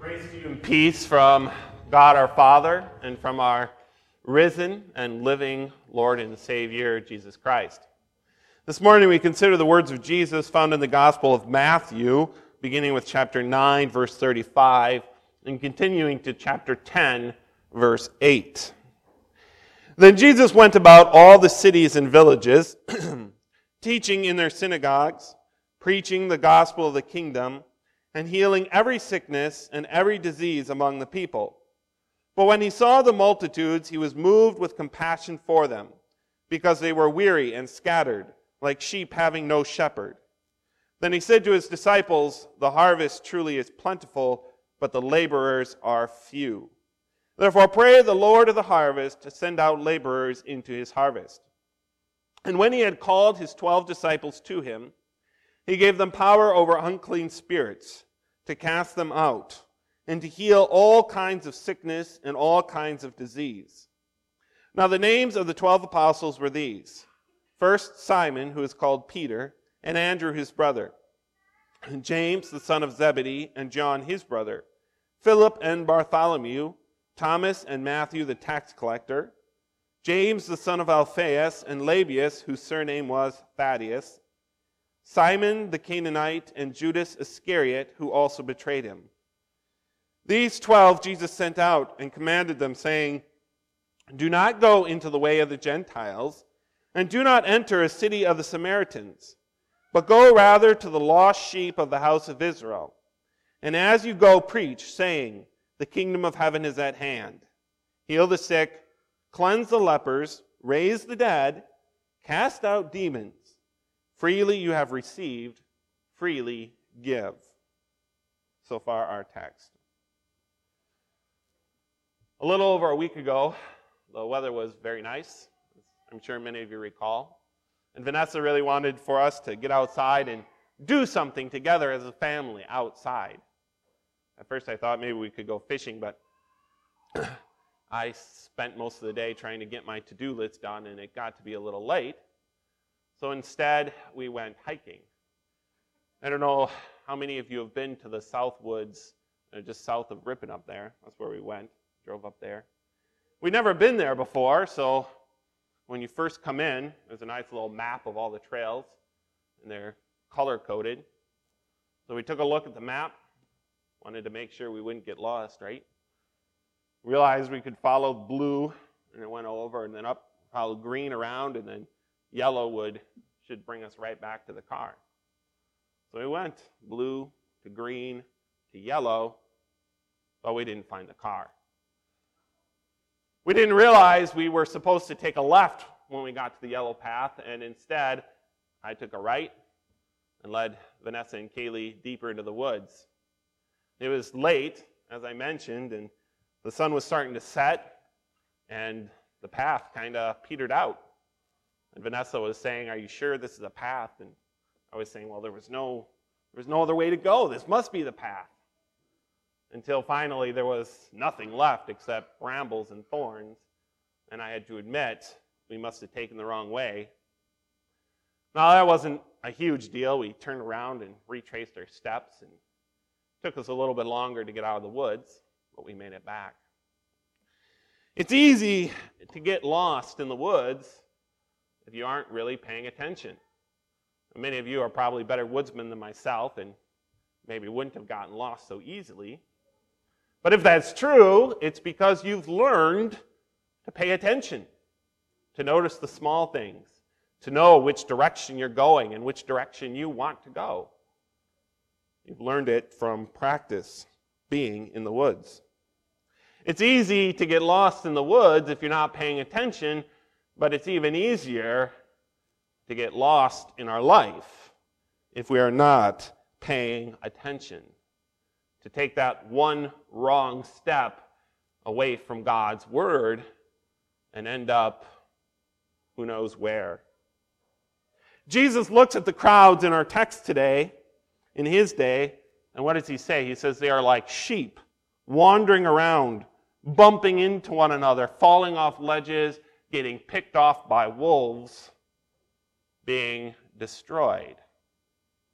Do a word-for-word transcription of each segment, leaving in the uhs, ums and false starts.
Grace to you and peace from God our Father and from our risen and living Lord and Savior, Jesus Christ. This morning we consider the words of Jesus found in the Gospel of Matthew, beginning with chapter nine, verse thirty-five, and continuing to chapter ten, verse eight. Then Jesus went about all the cities and villages, teaching in their synagogues, preaching the gospel of the kingdom, and healing every sickness and every disease among the people. But when he saw the multitudes, he was moved with compassion for them, because they were weary and scattered, like sheep having no shepherd. Then he said to his disciples, "The harvest truly is plentiful, but the laborers are few. Therefore pray the Lord of the harvest to send out laborers into his harvest." And when he had called his twelve disciples to him, he gave them power over unclean spirits, to cast them out, and to heal all kinds of sickness and all kinds of disease. Now the names of the twelve apostles were these: first Simon, who is called Peter, and Andrew his brother, and James the son of Zebedee, and John his brother, Philip and Bartholomew, Thomas and Matthew the tax collector, James the son of Alphaeus, and Lebbaeus, whose surname was Thaddeus, Simon the Canaanite, and Judas Iscariot, who also betrayed him. These twelve Jesus sent out and commanded them, saying, "Do not go into the way of the Gentiles, and do not enter a city of the Samaritans, but go rather to the lost sheep of the house of Israel. And as you go, preach, saying, 'The kingdom of heaven is at hand.' Heal the sick, cleanse the lepers, raise the dead, cast out demons. Freely you have received, freely give." So far our text. A little over a week ago, the weather was very nice. I'm sure many of you recall. And Vanessa really wanted for us to get outside and do something together as a family outside. At first I thought maybe we could go fishing, but I spent most of the day trying to get my to-do list done, and it got to be a little late. So instead, we went hiking. I don't know how many of you have been to the South Woods, uh, just south of Ripon up there. That's where we went, drove up there. We'd never been there before, so when you first come in, there's a nice little map of all the trails, and they're color-coded. So we took a look at the map, wanted to make sure we wouldn't get lost, right? Realized we could follow blue, and it went over, and then up, follow green around, and then yellow would should bring us right back to the car. So we went blue to green to yellow, but we didn't find the car. We didn't realize we were supposed to take a left when we got to the yellow path, and instead I took a right and led Vanessa and Kaylee deeper into the woods. It was late, as I mentioned, and the sun was starting to set, and the path kind of petered out. And Vanessa was saying, "Are you sure this is a path?" And I was saying, well, there was no there was no other way to go. This must be the path. Until finally there was nothing left except brambles and thorns. And I had to admit, we must have taken the wrong way. Now, that wasn't a huge deal. We turned around and retraced our steps, and it took us a little bit longer to get out of the woods, but we made it back. It's easy to get lost in the woods if you aren't really paying attention. Many of you are probably better woodsmen than myself and maybe wouldn't have gotten lost so easily. But if that's true, it's because you've learned to pay attention, to notice the small things, to know which direction you're going and which direction you want to go. You've learned it from practice being in the woods. It's easy to get lost in the woods if you're not paying attention, but it's even easier to get lost in our life if we are not paying attention, to take that one wrong step away from God's word and end up who knows where. Jesus looks at the crowds in our text today, in his day, and what does he say? He says they are like sheep wandering around, bumping into one another, falling off ledges, getting picked off by wolves, being destroyed.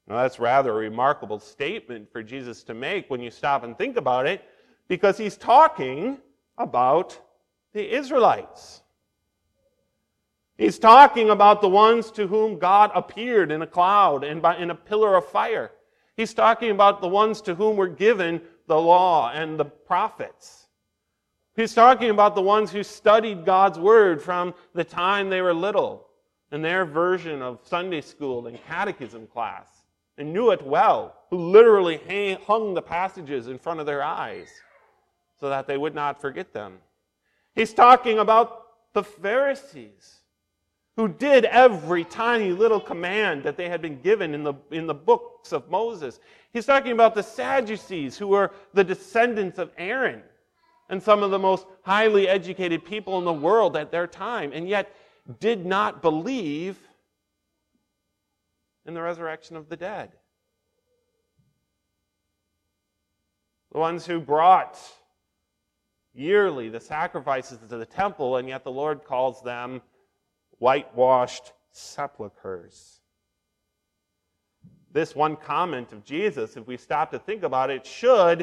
Now, that's rather a remarkable statement for Jesus to make when you stop and think about it, because he's talking about the Israelites. He's talking about the ones to whom God appeared in a cloud and by, in a pillar of fire. He's talking about the ones to whom were given the law and the prophets. He's talking about the ones who studied God's word from the time they were little in their version of Sunday school and catechism class, and knew it well, who literally hung the passages in front of their eyes so that they would not forget them. He's talking about the Pharisees, who did every tiny little command that they had been given in the, in the books of Moses. He's talking about the Sadducees, who were the descendants of Aaron, and some of the most highly educated people in the world at their time, and yet did not believe in the resurrection of the dead. The ones who brought yearly the sacrifices to the temple, and yet the Lord calls them whitewashed sepulchres. This one comment of Jesus, if we stop to think about it, should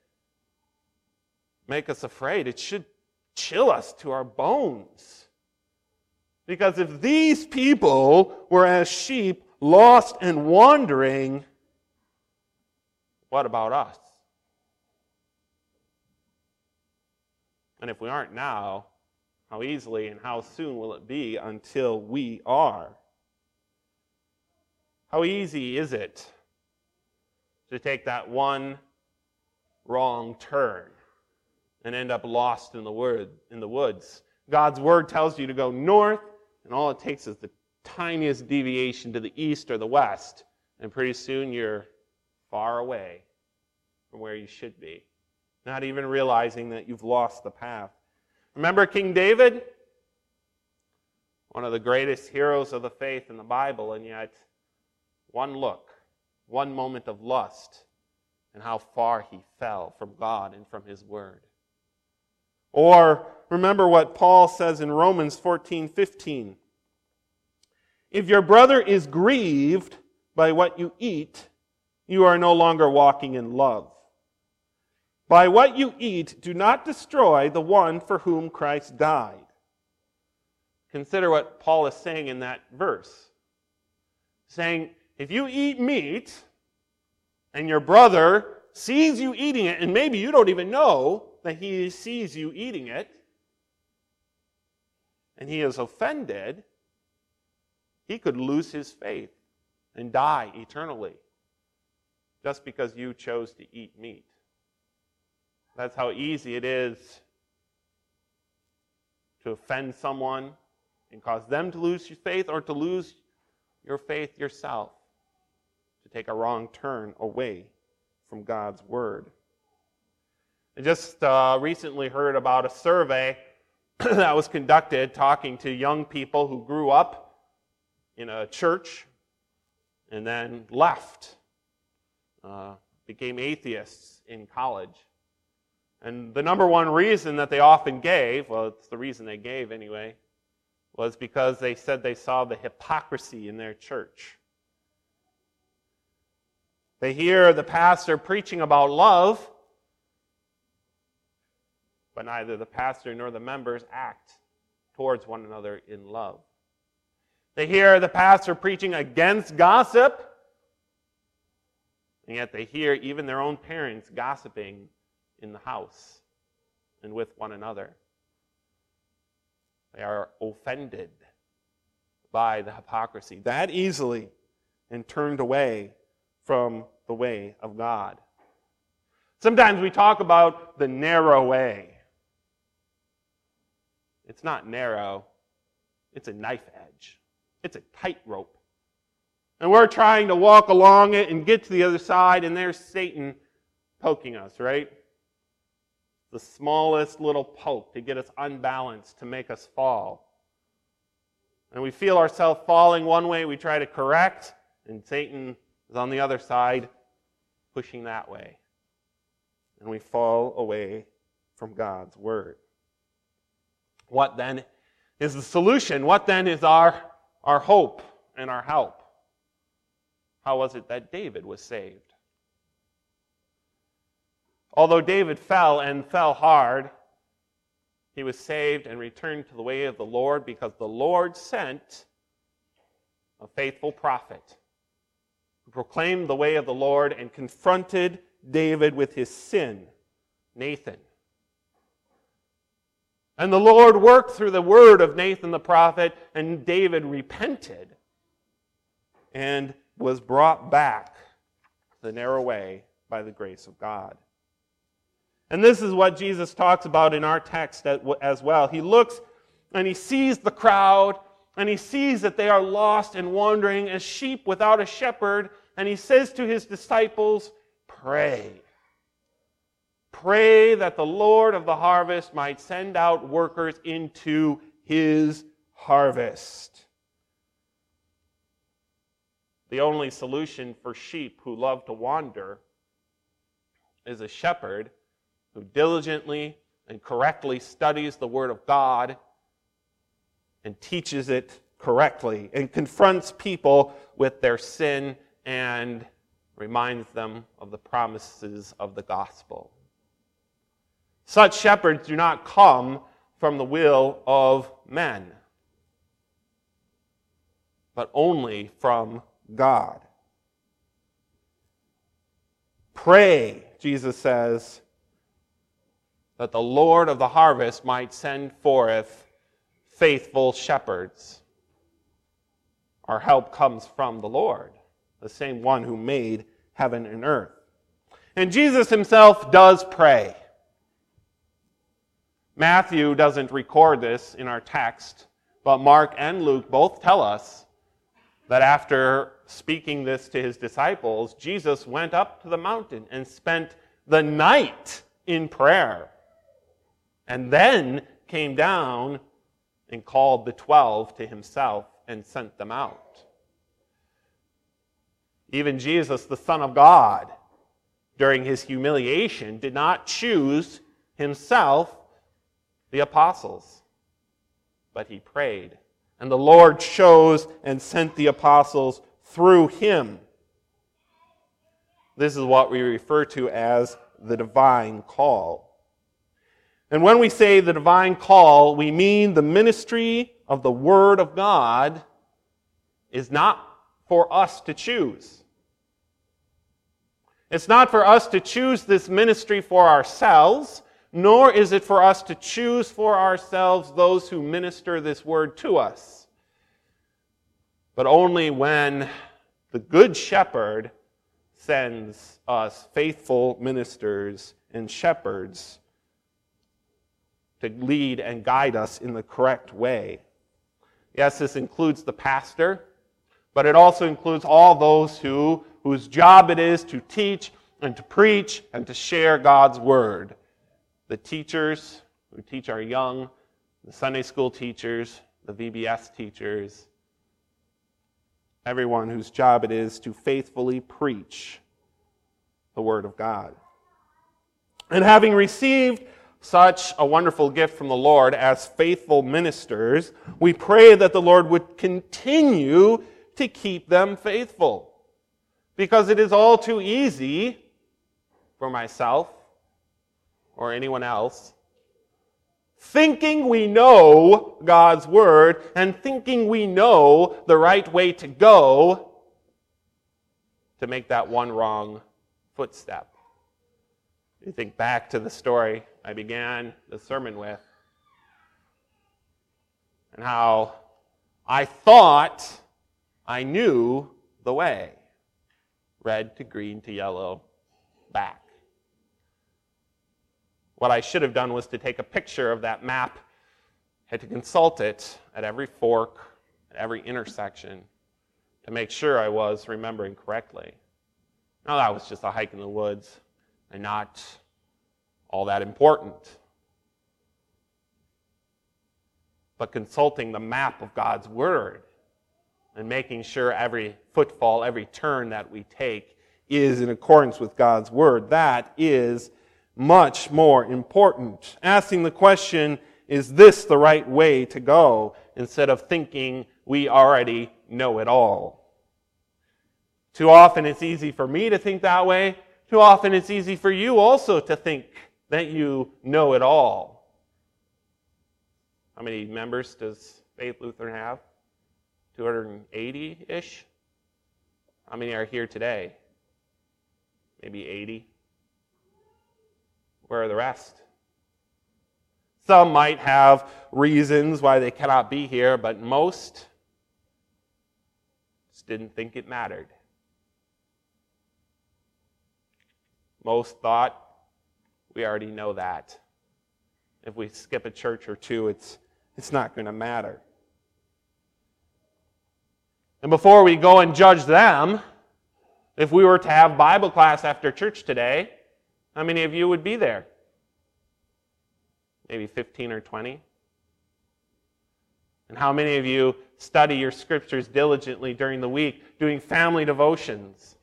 make us afraid. It should chill us to our bones. Because if these people were as sheep, lost and wandering, what about us? And if we aren't now, how easily and how soon will it be until we are? How easy is it to take that one wrong turn and end up lost in the word in the woods? God's word tells you to go north, and all it takes is the tiniest deviation to the east or the west, and pretty soon you're far away from where you should be, not even realizing that you've lost the path. Remember King David? One of the greatest heroes of the faith in the Bible, and yet one look, one moment of lust, and how far he fell from God and from his word. Or remember what Paul says in Romans fourteen fifteen. If your brother is grieved by what you eat, you are no longer walking in love. By what you eat, do not destroy the one for whom Christ died. Consider what Paul is saying in that verse. Saying, if you eat meat, and your brother sees you eating it, and maybe you don't even know that he sees you eating it, and he is offended, he could lose his faith and die eternally just because you chose to eat meat. That's how easy it is to offend someone and cause them to lose your faith, or to lose your faith yourself, to take a wrong turn away from God's word. I just uh, recently heard about a survey that was conducted talking to young people who grew up in a church and then left, uh, became atheists in college. And the number one reason that they often gave, well, it's the reason they gave anyway, was because they said they saw the hypocrisy in their church. They hear the pastor preaching about love, but neither the pastor nor the members act towards one another in love. They hear the pastor preaching against gossip, and yet they hear even their own parents gossiping in the house and with one another. They are offended by the hypocrisy that easily and turned away from the way of God. Sometimes we talk about the narrow way. It's not narrow, it's a knife edge. It's a tightrope. And we're trying to walk along it and get to the other side, and there's Satan poking us, right? The smallest little poke to get us unbalanced, to make us fall. And we feel ourselves falling one way, we try to correct, and Satan is on the other side, pushing that way. And we fall away from God's word. What then is the solution? What then is our, our hope and our help? how was it that David was saved? Although David fell and fell hard, he was saved and returned to the way of the Lord because the Lord sent a faithful prophet who proclaimed the way of the Lord and confronted David with his sin, Nathan. And the Lord worked through the word of Nathan the prophet, and David repented and was brought back the narrow way by the grace of God. And this is what Jesus talks about in our text as well. He looks and he sees the crowd, and he sees that they are lost and wandering as sheep without a shepherd, and he says to his disciples, pray. Pray that the Lord of the harvest might send out workers into his harvest. The only solution for sheep who love to wander is a shepherd who diligently and correctly studies the Word of God and teaches it correctly and confronts people with their sin and reminds them of the promises of the gospel. Such shepherds do not come from the will of men, but only from God. Pray, Jesus says, that the Lord of the harvest might send forth faithful shepherds. Our help comes from the Lord, the same one who made heaven and earth. And Jesus himself does pray. Matthew doesn't record this in our text, but Mark and Luke both tell us that after speaking this to his disciples, Jesus went up to the mountain and spent the night in prayer, and then came down and called the twelve to himself and sent them out. Even Jesus, the Son of God, during his humiliation, did not choose himself the apostles, but he prayed. And the Lord chose and sent the apostles through him. This is what we refer to as the divine call. And when we say the divine call, we mean the ministry of the Word of God is not for us to choose. It's not for us to choose this ministry for ourselves, nor is it for us to choose for ourselves those who minister this word to us. But only when the Good Shepherd sends us faithful ministers and shepherds to lead and guide us in the correct way. Yes, this includes the pastor, but it also includes all those who whose job it is to teach and to preach and to share God's word. The teachers who teach our young, the Sunday school teachers, the V B S teachers, everyone whose job it is to faithfully preach the Word of God. And having received such a wonderful gift from the Lord as faithful ministers, we pray that the Lord would continue to keep them faithful. Because it is all too easy for myself or anyone else, thinking we know God's Word and thinking we know the right way to go, to make that one wrong footstep. You think back to the story I began the sermon with, and how I thought I knew the way. Red to green to yellow, back. What I should have done was to take a picture of that map, had to consult it at every fork, at every intersection, to make sure I was remembering correctly. Now that was just a hike in the woods and not all that important. But consulting the map of God's Word and making sure every footfall, every turn that we take is in accordance with God's Word, that is much more important. Asking the question, is this the right way to go, instead of thinking we already know it all. Too often it's easy for me to think that way. Too often it's easy for you also to think that you know it all. How many members does Faith Lutheran have? two hundred eighty-ish? How many are here today? Maybe eighty? Where are the rest? Some might have reasons why they cannot be here, but most just didn't think it mattered. Most thought, we already know that. If we skip a church or two, it's, it's not going to matter. And before we go and judge them, if we were to have Bible class after church today, how many of you would be there? Maybe fifteen or twenty? And how many of you study your scriptures diligently during the week, doing family devotions?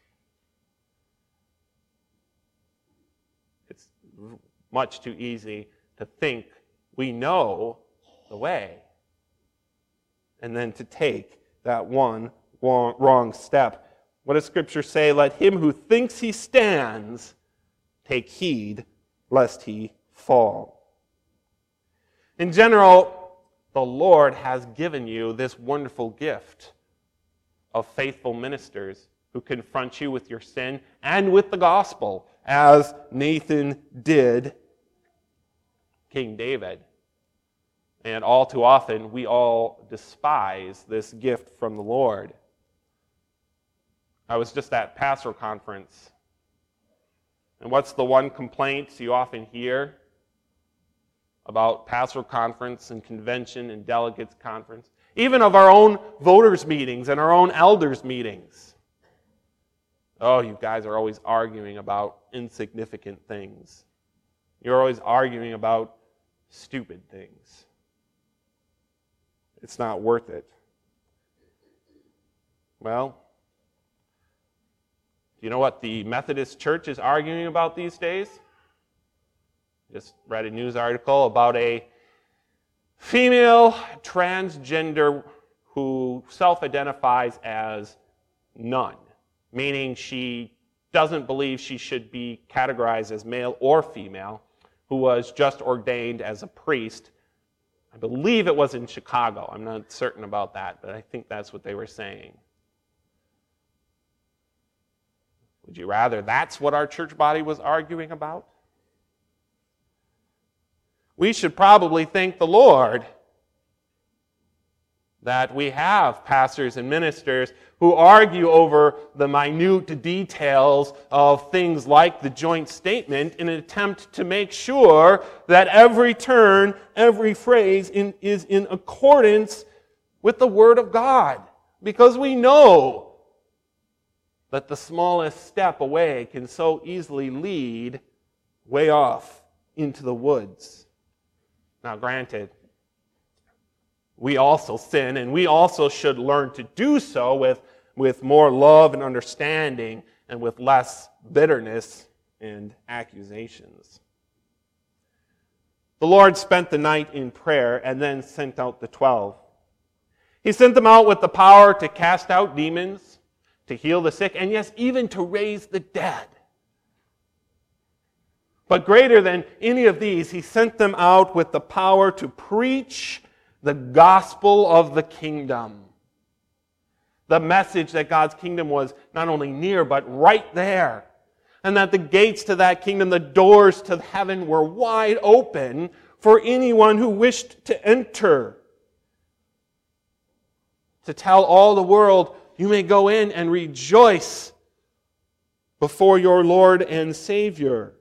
It's much too easy to think we know the way, and then to take that one wrong step. What does Scripture say? Let him who thinks he stands take heed lest he fall. In general, the Lord has given you this wonderful gift of faithful ministers who confront you with your sin and with the gospel, as Nathan did King David. And all too often, we all despise this gift from the Lord. I was just at pastoral conference. And what's the one complaint you often hear about pastoral conference and convention and delegates conference? Even of our own voters' meetings and our own elders' meetings. Oh, you guys are always arguing about insignificant things. You're always arguing about stupid things. It's not worth it. Well, do you know what the Methodist Church is arguing about these days? Just read a news article about a female transgender who self-identifies as none, meaning she doesn't believe she should be categorized as male or female, who was just ordained as a priest. I believe it was in Chicago. I'm not certain about that, but I think that's what they were saying. Would you rather that's what our church body was arguing about? We should probably thank the Lord that we have pastors and ministers who argue over the minute details of things like the joint statement in an attempt to make sure that every turn, every phrase in, is in accordance with the Word of God. Because we know that the smallest step away can so easily lead way off into the woods. Now, granted, we also sin, and we also should learn to do so with, with more love and understanding and with less bitterness and accusations. The Lord spent the night in prayer and then sent out the twelve. He sent them out with the power to cast out demons, to heal the sick, and yes, even to raise the dead. But greater than any of these, he sent them out with the power to preach the gospel of the kingdom. The message that God's kingdom was not only near, but right there. And that the gates to that kingdom, the doors to heaven were wide open for anyone who wished to enter. To tell all the world, you may go in and rejoice before your Lord and Savior.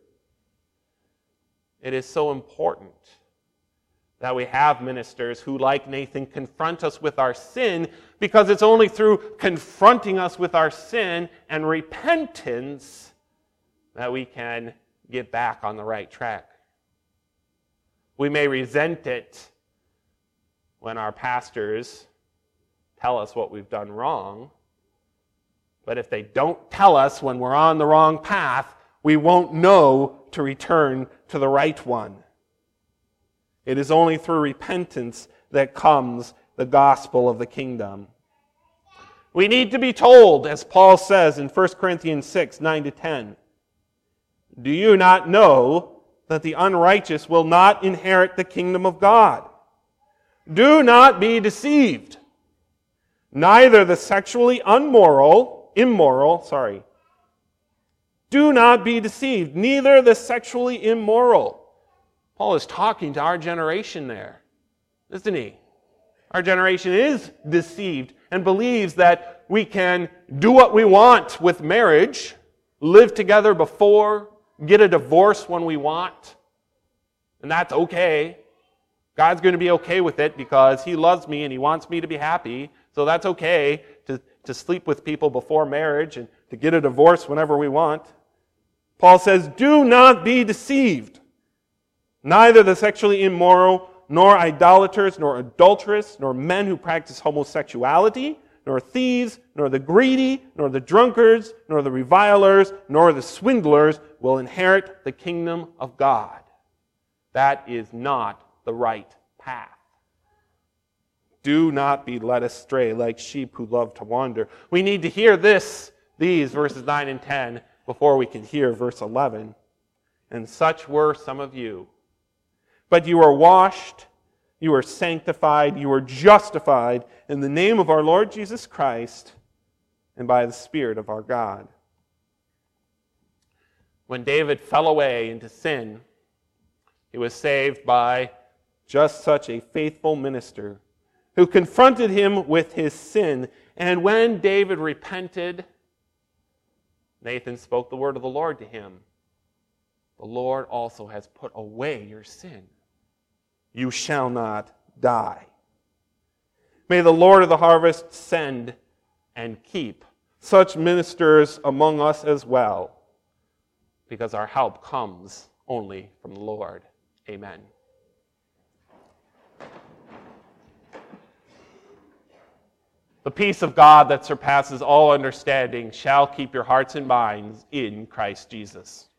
It is so important that we have ministers who, like Nathan, confront us with our sin, because it's only through confronting us with our sin and repentance that we can get back on the right track. We may resent it when our pastors tell us what we've done wrong, but if they don't tell us when we're on the wrong path, we won't know to return to the right one. It is only through repentance that comes the gospel of the kingdom. We need to be told, as Paul says in First Corinthians six, nine to ten, do you not know that the unrighteous will not inherit the kingdom of God? Do not be deceived. Neither the sexually immoral, immoral, sorry. Do not be deceived. Neither the sexually immoral. Paul is talking to our generation there, isn't he? Our generation is deceived and believes that we can do what we want with marriage, live together before, get a divorce when we want, and that's okay. God's going to be okay with it because He loves me and He wants me to be happy, so that's okay to, to sleep with people before marriage and to get a divorce whenever we want. Paul says, do not be deceived. Neither the sexually immoral, nor idolaters, nor adulterers, nor men who practice homosexuality, nor thieves, nor the greedy, nor the drunkards, nor the revilers, nor the swindlers will inherit the kingdom of God. That is not the right path. Do not be led astray like sheep who love to wander. We need to hear this, these verses nine and ten, before we can hear verse eleven. And such were some of you. But you are washed, you are sanctified, you are justified in the name of our Lord Jesus Christ and by the Spirit of our God. When David fell away into sin, he was saved by just such a faithful minister who confronted him with his sin. And when David repented, Nathan spoke the word of the Lord to him. The Lord also has put away your sin. You shall not die. May the Lord of the harvest send and keep such ministers among us as well, because our help comes only from the Lord. Amen. The peace of God that surpasses all understanding shall keep your hearts and minds in Christ Jesus.